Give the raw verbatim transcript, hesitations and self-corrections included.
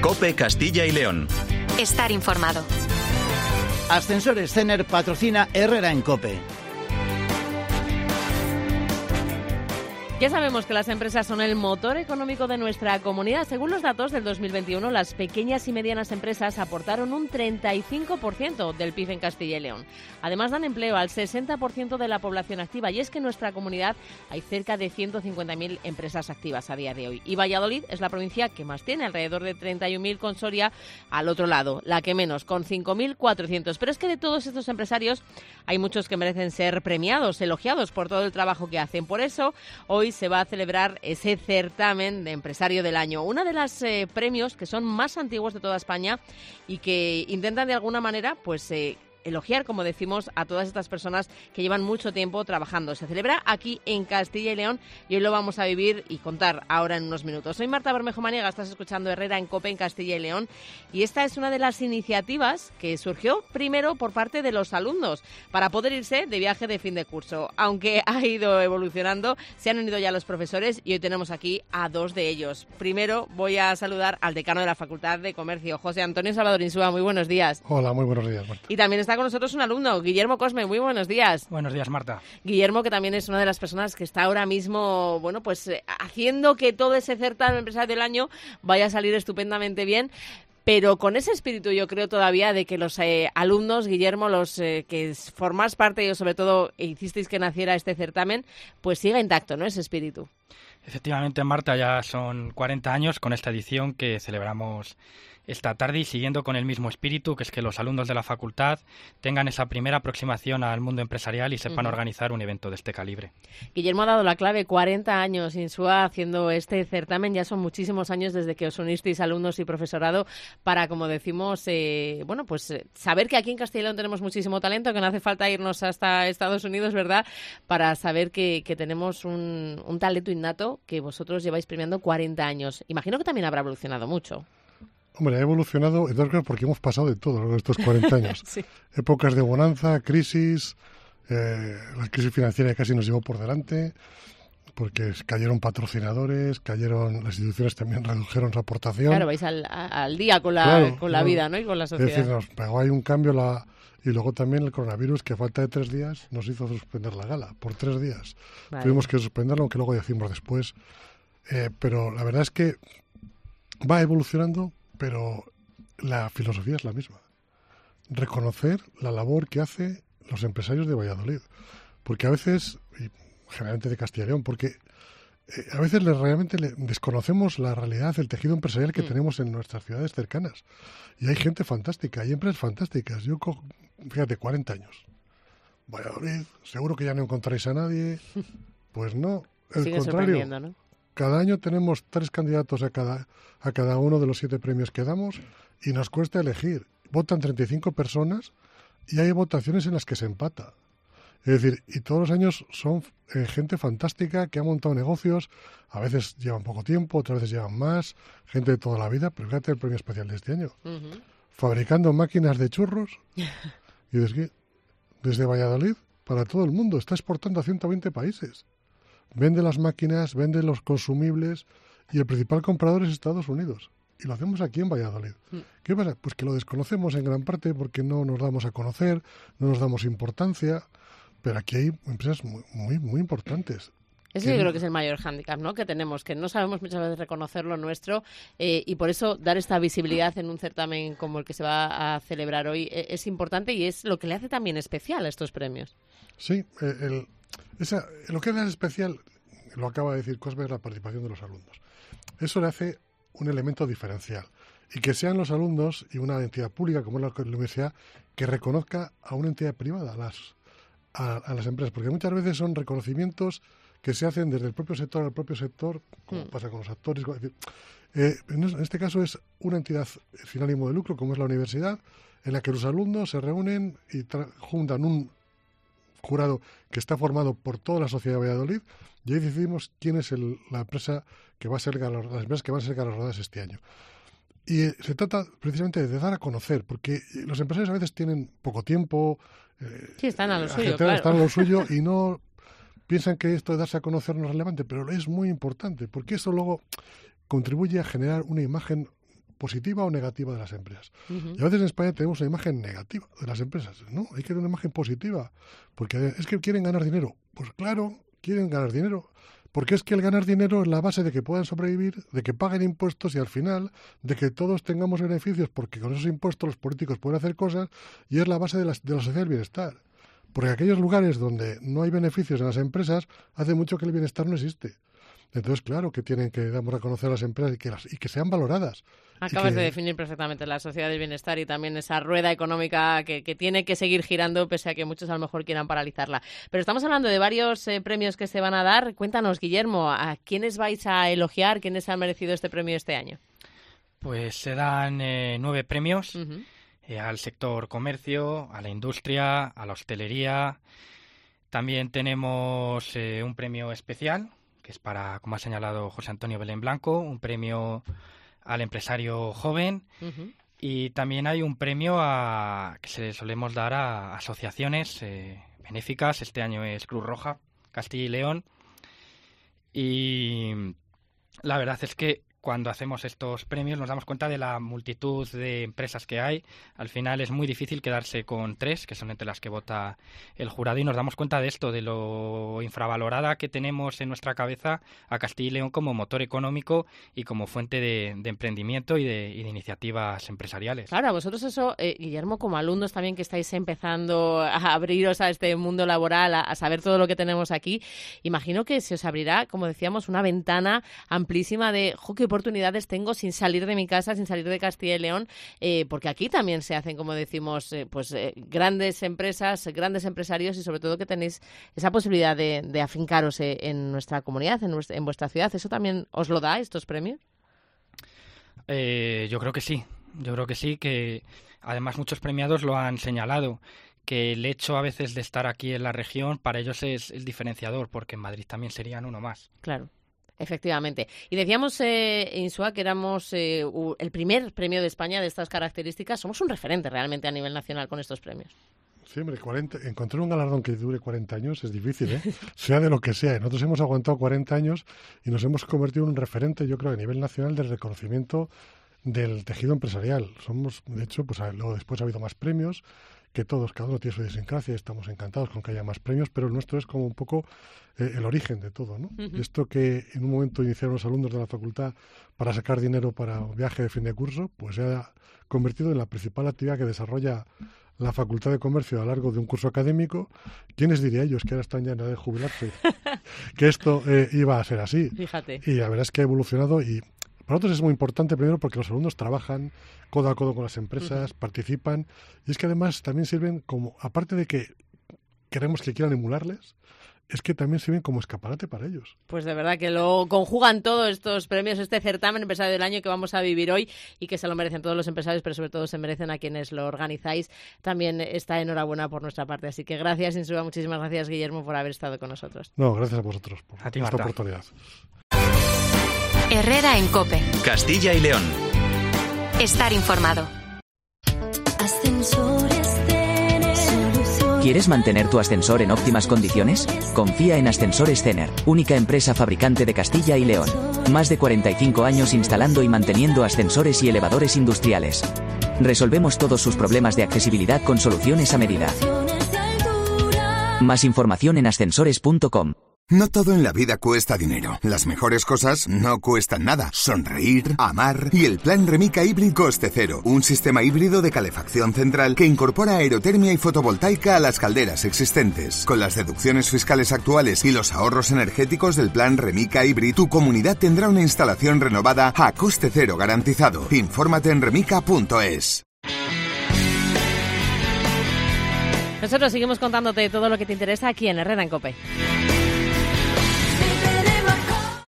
COPE Castilla y León. Estar informado. Ascensores Cener patrocina Herrera en COPE. Ya sabemos que las empresas son el motor económico de nuestra comunidad. Según los datos del dos mil veintiuno, las pequeñas y medianas empresas aportaron un treinta y cinco por ciento del P I B en Castilla y León. Además, dan empleo al sesenta por ciento de la población activa. Y es que en nuestra comunidad hay cerca de ciento cincuenta mil empresas activas a día de hoy. Y Valladolid es la provincia que más tiene, alrededor de treinta y un mil, con Soria al otro lado, la que menos, con cinco mil cuatrocientos. Pero es que de todos estos empresarios hay muchos que merecen ser premiados, elogiados por todo el trabajo que hacen. Por eso, hoy se va a celebrar ese certamen de empresario del año, uno de los eh, premios que son más antiguos de toda España y que intentan de alguna manera pues eh, elogiar, como decimos, a todas estas personas que llevan mucho tiempo trabajando. Se celebra aquí en Castilla y León y hoy lo vamos a vivir y contar ahora en unos minutos. Soy Marta Bermejo Maniega, estás escuchando Herrera en COPE en Castilla y León y esta es una de las iniciativas que surgió primero por parte de los alumnos para poder irse de viaje de fin de curso. Aunque ha ido evolucionando, se han unido ya los profesores y hoy tenemos aquí a dos de ellos. Primero voy a saludar al decano de la Facultad de Comercio, José Antonio Salvador Insúa. Muy buenos días. Hola, muy buenos días, Marta. Y también está con nosotros un alumno, Guillermo Cosme. Muy buenos días. Buenos días, Marta. Guillermo, que también es una de las personas que está ahora mismo, bueno, pues eh, haciendo que todo ese certamen empresario del año vaya a salir estupendamente bien. Pero con ese espíritu, yo creo todavía, de que los eh, alumnos, Guillermo, los eh, que formás parte y sobre todo hicisteis que naciera este certamen, pues siga intacto, ¿no?, ese espíritu. Efectivamente, Marta, ya son cuarenta años con esta edición que celebramos esta tarde y siguiendo con el mismo espíritu, que es que los alumnos de la facultad tengan esa primera aproximación al mundo empresarial y sepan uh-huh. organizar un evento de este calibre. Guillermo ha dado la clave, cuarenta años Insúa haciendo este certamen, ya son muchísimos años desde que os unisteis alumnos y profesorado para, como decimos, eh, bueno, pues eh, saber que aquí en Castilla y León tenemos muchísimo talento, que no hace falta irnos hasta Estados Unidos, ¿verdad?, para saber que, que tenemos un, un talento innato que vosotros lleváis premiando cuarenta años. Imagino que también habrá evolucionado mucho. Hombre, ha evolucionado en dos casos porque hemos pasado de todo estos cuarenta años. Sí. Épocas de bonanza, crisis, eh, la crisis financiera casi nos llevó por delante, porque cayeron patrocinadores, cayeron las instituciones, también redujeron su aportación. Claro, vais al, al día con la, claro, con la claro. vida, ¿no?, y con la sociedad. Es decir, nos pegó ahí un cambio la, y luego también el coronavirus, que a falta de tres días nos hizo suspender la gala, por tres días. Vale. Tuvimos que suspenderlo, aunque luego decimos después. Eh, pero la verdad es que va evolucionando, pero la filosofía es la misma. Reconocer la labor que hacen los empresarios de Valladolid. Porque a veces, y generalmente de Castilla y León, porque eh, a veces le, realmente le desconocemos la realidad del tejido empresarial que mm. tenemos en nuestras ciudades cercanas. Y hay gente fantástica, hay empresas fantásticas. Yo, co- fíjate, cuarenta años. Valladolid, seguro que ya no encontraréis a nadie. Pues no, el Sigue contrario. ¿no? Cada año tenemos tres candidatos a cada, a cada uno de los siete premios que damos y nos cuesta elegir. Votan treinta y cinco personas y hay votaciones en las que se empata. Es decir, y todos los años son eh, gente fantástica que ha montado negocios, a veces llevan poco tiempo, otras veces llevan más, gente de toda la vida, pero fíjate el premio especial de este año. Uh-huh. Fabricando máquinas de churros y desde, desde Valladolid para todo el mundo, está exportando a ciento veinte países. Vende las máquinas, vende los consumibles y el principal comprador es Estados Unidos. Y lo hacemos aquí en Valladolid. Mm. ¿Qué pasa? Pues que lo desconocemos en gran parte porque no nos damos a conocer, no nos damos importancia, pero aquí hay empresas muy, muy, muy importantes. Ese yo creo que es el mayor hándicap, ¿no?, que tenemos, que no sabemos muchas veces reconocer lo nuestro eh, y por eso dar esta visibilidad en un certamen como el que se va a celebrar hoy eh, es importante y es lo que le hace también especial a estos premios. Sí, eh, el, esa, lo que hace especial, lo acaba de decir Cosme, es la participación de los alumnos. Eso le hace un elemento diferencial y que sean los alumnos y una entidad pública como es la universidad que reconozca a una entidad privada, a las, a, a las empresas, porque muchas veces son reconocimientos que se hacen desde el propio sector al propio sector, como mm. pasa con los actores. Eh, en este caso es una entidad sin ánimo de lucro, como es la universidad, en la que los alumnos se reúnen y tra- juntan un jurado que está formado por toda la sociedad de Valladolid y ahí decidimos quién es el, la empresa que va a ser las empresas que van a ser galardonadas este año. Y eh, se trata precisamente de dar a conocer, porque los empresarios a veces tienen poco tiempo, eh, sí, están a lo suyo, claro. están a lo suyo y no piensan que esto de darse a conocer no es relevante, pero es muy importante, porque eso luego contribuye a generar una imagen positiva o negativa de las empresas. Uh-huh. Y a veces en España tenemos una imagen negativa de las empresas. No, hay que tener una imagen positiva, porque es que quieren ganar dinero. Pues claro, quieren ganar dinero, porque es que el ganar dinero es la base de que puedan sobrevivir, de que paguen impuestos y al final de que todos tengamos beneficios, porque con esos impuestos los políticos pueden hacer cosas y es la base de la, de la sociedad del bienestar. Porque aquellos lugares donde no hay beneficios en las empresas, hace mucho que el bienestar no existe. Entonces, claro, que tienen que damos a conocer a las empresas y que, las, y que sean valoradas. Acabas que... de definir perfectamente la sociedad del bienestar y también esa rueda económica que, que tiene que seguir girando, pese a que muchos a lo mejor quieran paralizarla. Pero estamos hablando de varios eh, premios que se van a dar. Cuéntanos, Guillermo, ¿a quiénes vais a elogiar? ¿Quiénes han merecido este premio este año? Pues se dan eh, nueve premios. Uh-huh. Eh, al sector comercio, a la industria, a la hostelería. También tenemos eh, un premio especial, que es para, como ha señalado José Antonio Belén Blanco, un premio al empresario joven. Uh-huh. Y también hay un premio a, que se solemos dar a asociaciones eh, benéficas. Este año es Cruz Roja, Castilla y León. Y la verdad es que cuando hacemos estos premios nos damos cuenta de la multitud de empresas que hay. Al final es muy difícil quedarse con tres, que son entre las que vota el jurado, y nos damos cuenta de esto, de lo infravalorada que tenemos en nuestra cabeza a Castilla y León como motor económico y como fuente de, de emprendimiento y de, y de iniciativas empresariales. Claro, a vosotros eso, eh, Guillermo, como alumnos también que estáis empezando a abriros a este mundo laboral, a, a saber todo lo que tenemos aquí, imagino que se os abrirá, como decíamos, una ventana amplísima de, jo, qué oportunidades tengo sin salir de mi casa, sin salir de Castilla y León, eh, porque aquí también se hacen, como decimos, eh, pues eh, grandes empresas, grandes empresarios, y sobre todo que tenéis esa posibilidad de, de afincaros eh, en nuestra comunidad, en, nuestra, en vuestra ciudad. ¿Eso también os lo da, estos premios? Eh, yo creo que sí, yo creo que sí, que además muchos premiados lo han señalado, que el hecho a veces de estar aquí en la región para ellos es el diferenciador, porque en Madrid también serían uno más. Claro. Efectivamente. Y decíamos, eh, Insua, que éramos eh, el primer premio de España de estas características. Somos un referente realmente a nivel nacional con estos premios. Sí, hombre, cuarenta, encontrar un galardón que dure cuarenta años es difícil, ¿eh? Sea de lo que sea. Nosotros hemos aguantado cuarenta años y nos hemos convertido en un referente, yo creo, a nivel nacional del reconocimiento del tejido empresarial. Somos, de hecho, pues luego después ha habido más premios, que todos, cada uno tiene su idiosincrasia, estamos encantados con que haya más premios, pero el nuestro es como un poco eh, el origen de todo, ¿no? Uh-huh. Esto que en un momento iniciaron los alumnos de la facultad para sacar dinero para un viaje de fin de curso, pues se ha convertido en la principal actividad que desarrolla la Facultad de Comercio a lo largo de un curso académico. ¿Quiénes diría ellos que ahora están ya en edad de jubilarse? Que esto eh, iba a ser así. Fíjate. Y la verdad es que ha evolucionado y para nosotros es muy importante, primero, porque los alumnos trabajan codo a codo con las empresas, uh-huh. participan, y es que además también sirven como, aparte de que queremos que quieran emularles, es que también sirven como escaparate para ellos. Pues de verdad que lo conjugan todos estos premios, este certamen empresario del año que vamos a vivir hoy y que se lo merecen todos los empresarios, pero sobre todo se merecen a quienes lo organizáis. También está enhorabuena por nuestra parte. Así que gracias, Insua, muchísimas gracias, Guillermo, por haber estado con nosotros. No, gracias a vosotros por a ti, esta Marta. oportunidad. Herrera en COPE. Castilla y León. Estar informado. ¿Quieres mantener tu ascensor en óptimas condiciones? Confía en Ascensores Cener, única empresa fabricante de Castilla y León. Más de cuarenta y cinco años instalando y manteniendo ascensores y elevadores industriales. Resolvemos todos sus problemas de accesibilidad con soluciones a medida. Más información en ascensores punto com. No todo en la vida cuesta dinero. Las mejores cosas no cuestan nada. Sonreír, amar y el plan Remica Hybrid Coste Cero. Un sistema híbrido de calefacción central que incorpora aerotermia y fotovoltaica a las calderas existentes. Con las deducciones fiscales actuales y los ahorros energéticos del plan Remica Hybrid, tu comunidad tendrá una instalación renovada a coste cero garantizado. Infórmate en remica punto es. Nosotros seguimos contándote todo lo que te interesa aquí en Herrera en COPE.